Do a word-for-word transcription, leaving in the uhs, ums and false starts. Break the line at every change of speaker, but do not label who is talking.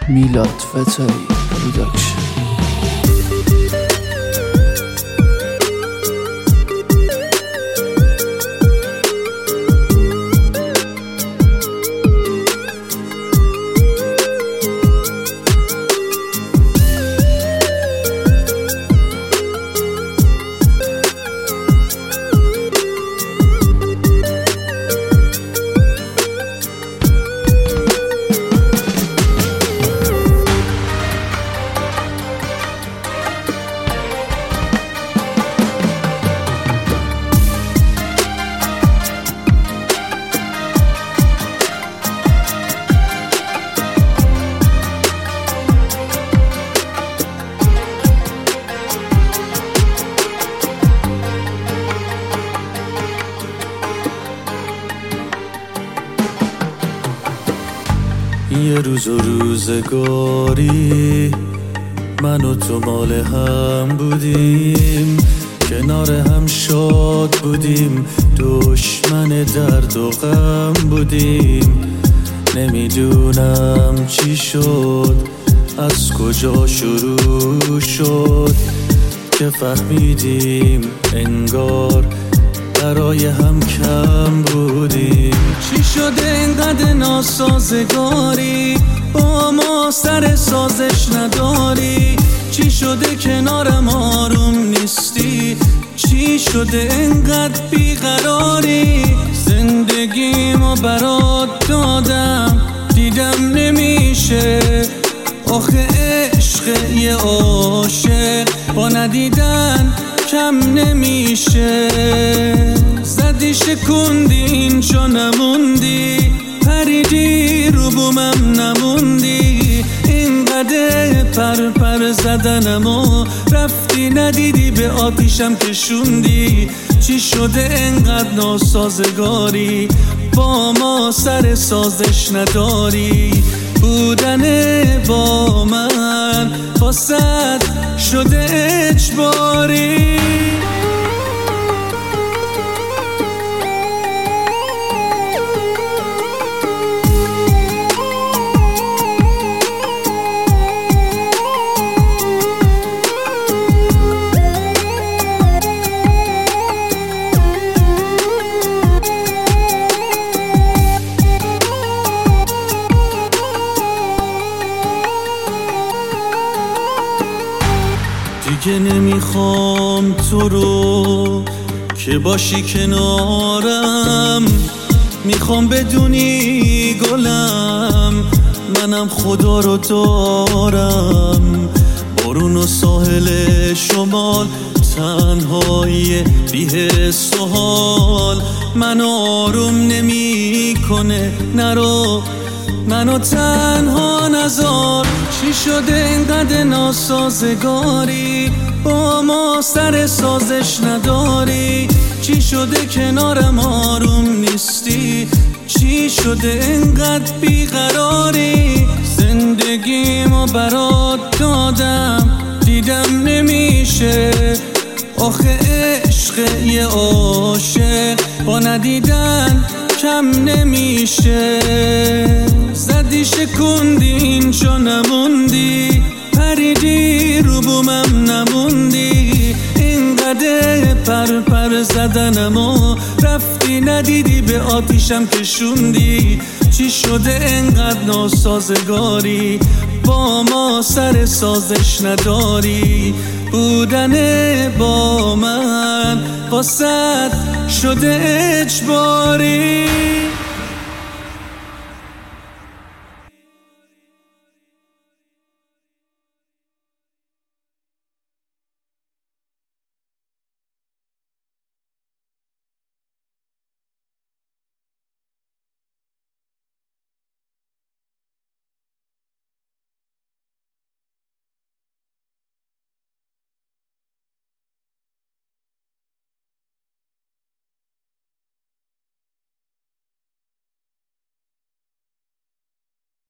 میلاد فتایی پروداکشن.
یه روز و روزگاری من و تو مال هم بودیم، کنار هم شاد بودیم، دشمن درد و غم بودیم. نمیدونم چی شد، از کجا شروع شد که فهمیدیم انگار برای هم کم بودیم.
چی شده اینقدر ناسازگاری، با ما سر سازش نداری؟ چی شده کنارم آروم نیستی؟ چی شده اینقدر بیقراری؟ زندگیمو برات دادم، دیدم نمیشه. آخه عشق یه عاشق با ندیدن کم نمیشه. زدی شکوندی اینجا نموندی، پریدی رو بومم نموندی. اینقدر پر پر زدنمو رفتی ندیدی، به آتیشم کشوندی. چی شده اینقدر ناسازگاری، با ما سر سازش نداری؟ بودن با من واسد شده اجباری.
دیگه نمیخوام تو رو که باشی کنارم، میخوام بدونی گلم منم خدا رو دارم. بارون و ساحل شمال، تنهایی بی‌حس و حال منو آروم نمیکنه. نرو منو تنها نذار. چی شده اینقدر ناسازگاری، با ما سر سازش نداری؟ چی شده کنارم آروم نیستی؟ چی شده اینقدر بیقراری؟ زندگیمو برات دادم، دیدم نمیشه. آخه عشق یه عاشق با ندیدن کم نمیشه. زدی شکوندی اینجا نموندی، پریدی رو بومم نموندی. اینقدر پر پر زدنمو رفتی ندیدی، به آتیشم کشوندی. چی شده اینقدر ناسازگاری، با ما سر سازش نداری؟ بودن با من واسد شده اجباری.